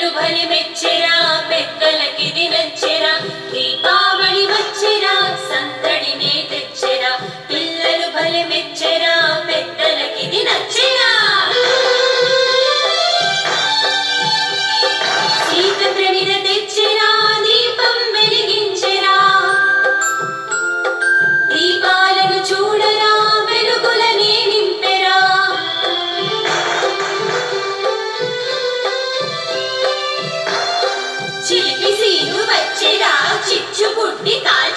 భలి మెచ్చెరా పెద్దలకిది నచ్చెరా దీపావళి వచ్చెరా సందడినే తెచ్చెరా పిల్లలు భలి మెచ్చెరా పెద్దలకిది నచ్చెరా సీత ప్రమిద తెచ్చెరా దీపం వెలిగించెరా దీపాలను చూడరా వెలుగులనే నింపెరా చిలిపి సీను వచ్చెరా చిచ్చు పుట్టి